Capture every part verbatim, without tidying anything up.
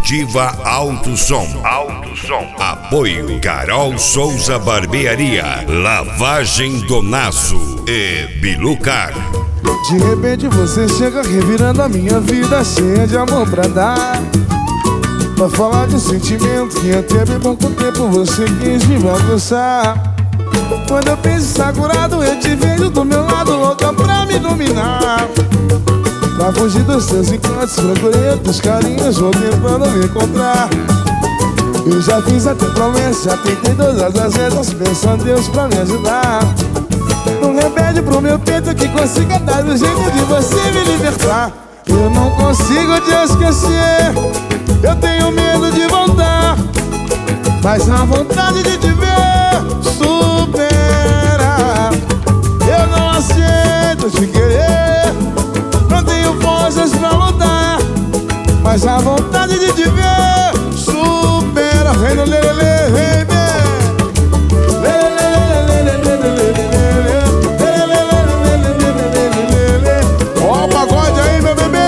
Executiva Alto Som. Alto Som. Apoio Carol Souza Barbearia, Lavagem Donazo e Bilucar. De repente você chega revirando a minha vida, cheia de amor pra dar, pra falar de um sentimento que até bem pouco tempo você quis me bagunçar. Quando eu penso estar curado, eu te vejo do meu lado, louca pra me dominar. Pra fugir dos seus encantos, procurei outros carinhos, vou tentando me encontrar. Eu já fiz até promessa, já tentei todas as vezes, pensando em Deus pra me ajudar. Um remédio pro meu peito que consiga dar o jeito de você me libertar. Eu não consigo te esquecer, eu tenho medo de voltar, mas a vontade de te ver supera. Eu não aceito te querer, não tenho forças pra lutar, mas a vontade de te ver supera. Vem no lelele, vem, vem. Ó o pagode aí, meu bebê.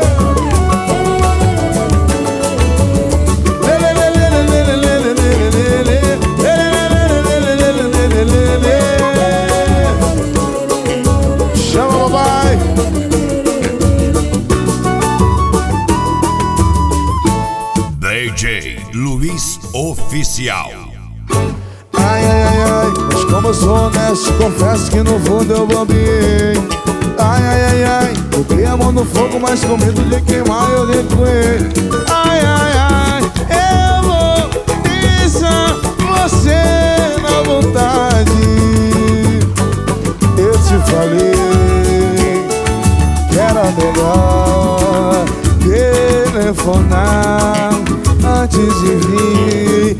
Chama, papai. D J Luiz Oficial. Ai, ai, ai, ai, mas como eu sou honesto, confesso que no fundo eu bombeei. Ai, ai, ai, ai, botei a mão no fogo, mas com medo de queimar eu recuei. Ai, ai, ai, eu vou deixar você na vontade. Eu te falei que era melhor telefonar antes de vir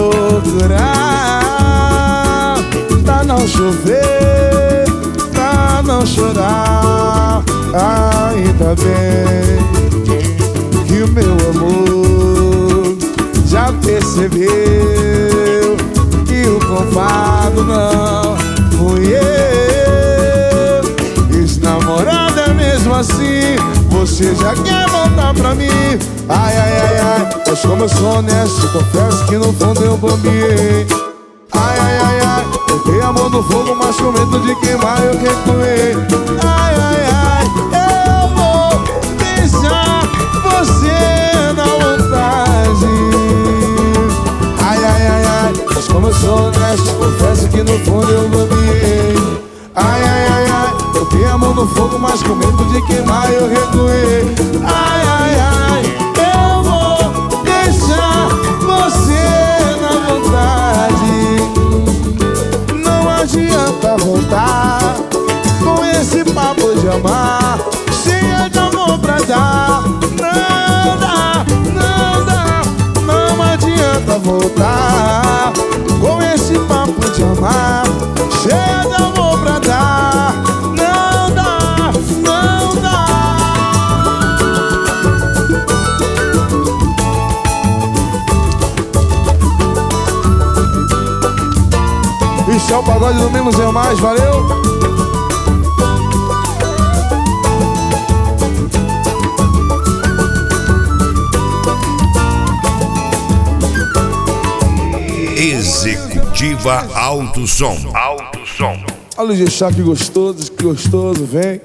procurar, pra não chover, pra não chorar. Ainda bem que o meu amor já percebeu que o culpado não fui eu. Ex-namorada é mesmo assim, você já quer voltar pra mim. Ai, ai, ai, ai, mas como eu sou honesto, confesso que no fundo eu bombeei. Ai, ai, ai, ai, botei a mão no fogo, mas com medo de queimar eu recuei. Ai, ai, ai, eu vou deixar você na vontade. Ai, ai, ai, ai, mas como eu sou honesto, confesso que no fundo eu bombeei. Ai, ai, ai, ai, botei a mão no fogo, mas com medo de queimar eu recuei. Ai, ai, ai, eu vou deixar você na vontade. Não adianta voltar com esse papo de amar, cheia de amor pra dar. Não dá, não dá, não adianta voltar com esse papo de amar, cheia de amor pra dar. Não dá, não dá. Isso é o pagode do Menos é Mais, valeu? Executiva Alto Som. Alto Som. Olha o G-Chá, que gostoso, que gostoso, vem.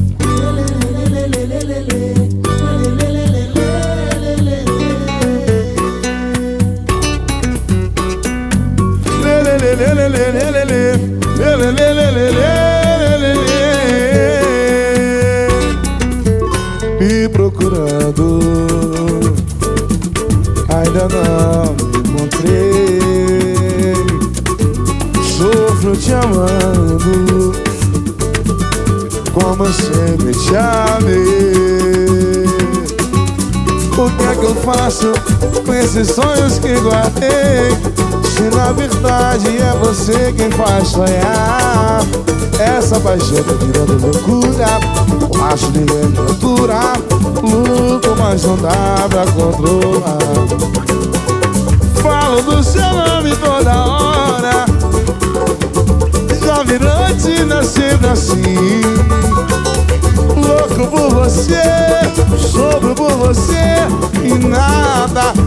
Me procurando, ainda não me encontrei. Sofro te amando, como eu sempre te amei. O que é que eu faço com esses sonhos que guardei, se na verdade é você quem faz sonhar? Essa paixão tá virando loucura, eu acho que é tortura, luto, mas não dá pra controlar. Falo do seu nome toda hora, já virou rotina sempre assim. Louco por você, sofro por você, e nada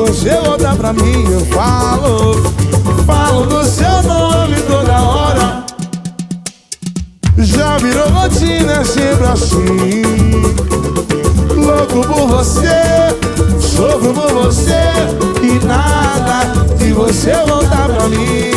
você voltar pra mim. Eu falo, falo do seu nome toda hora. Já virou rotina, sempre assim. Louco por você, sofro por você, e nada de você voltar pra mim.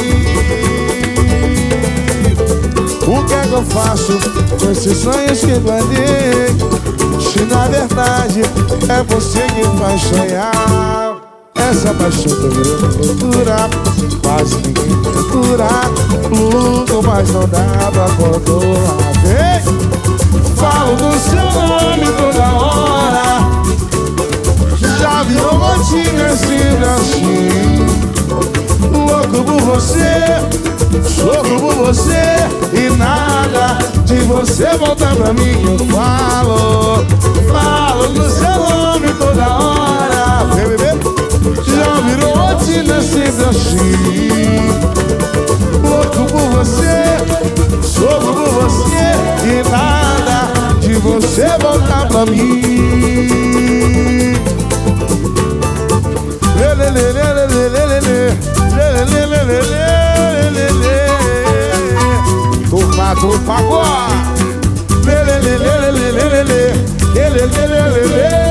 O que é que eu faço com esses sonhos que guardei? Se na verdade é você que faz sonhar. Essa paixão tá virando loucura, quase ninguém procura. Luto, mas não dá pra controlar. Ei! Falo do seu nome toda hora. Já virou rotina, sempre assim. Louco por você, sofro por você, e nada de você voltar pra mim. Eu falo, falo do seu nome toda hora. Vem, bebê. Já virou rotina, sempre assim. Louco por você, sofro por você, e nada de você voltar pra mim. Lê, lê, lê, lê, lê, lê, lê, lê, lê, lê, lê, lê, lê, lê. Turma do pagode. Lê, lê, lê, lê, lê, lê, lê, lê, lê, lê, lê, lê, lê.